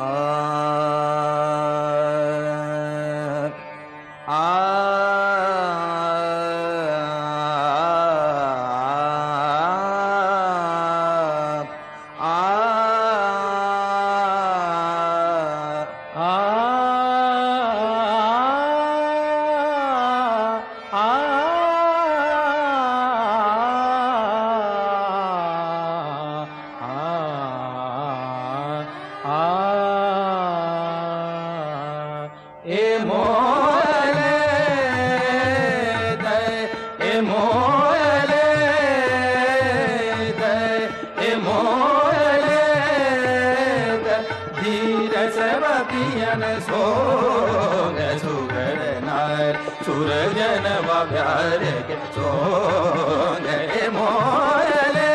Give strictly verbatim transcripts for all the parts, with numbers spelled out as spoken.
सूरजन प्यार के सोने मोले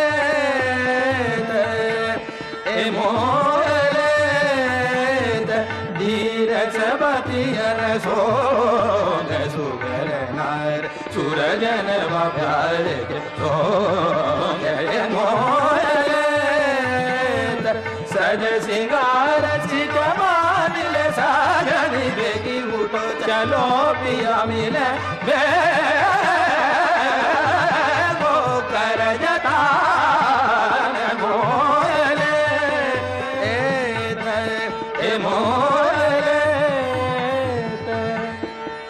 ए मोले धीर सबतियन सोने सुगर नार सूरजन प्यार के सोने मोले सज सिंगार चिकमान ले साजनी बेगी उठो चलो पिया मिले बे गो कर जता मोले ए ए मोले आ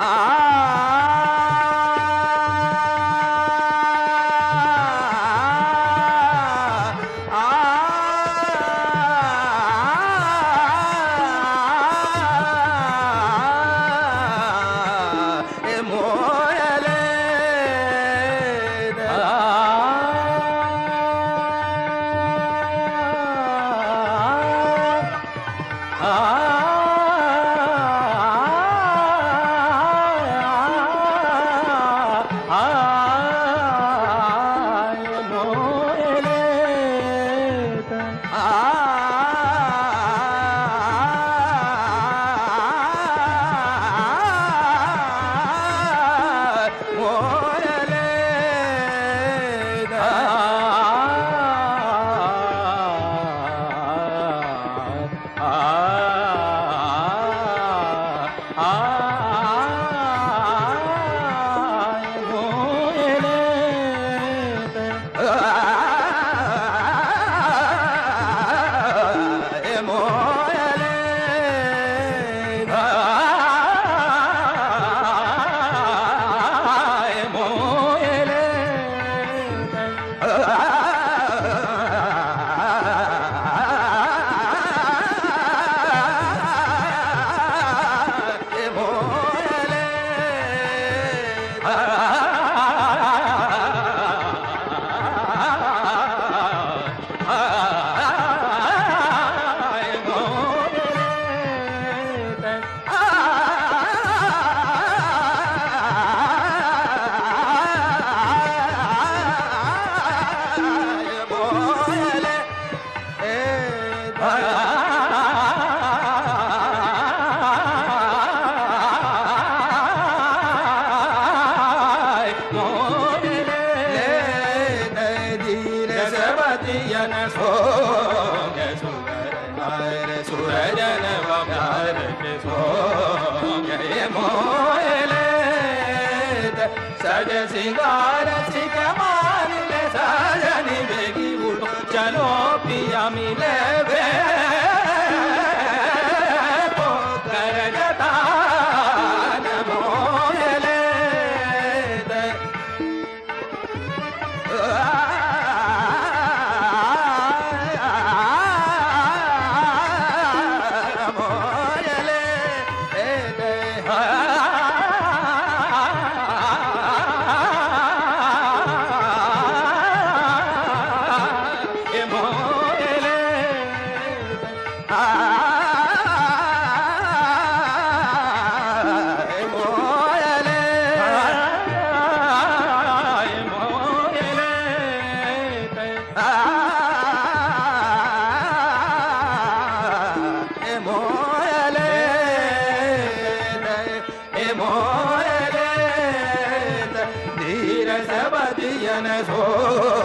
सज सिंगार चिकमान ले साजनी बेगी उठो चलो पिया मिले बे को कर जता मोले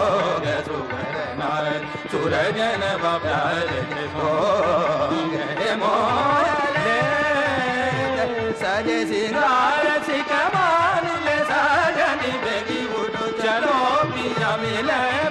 सूरजन प्यार के सो मोले सजे सिंगार सिकमान ले साजनी बेगी उठो चलो पिया मिले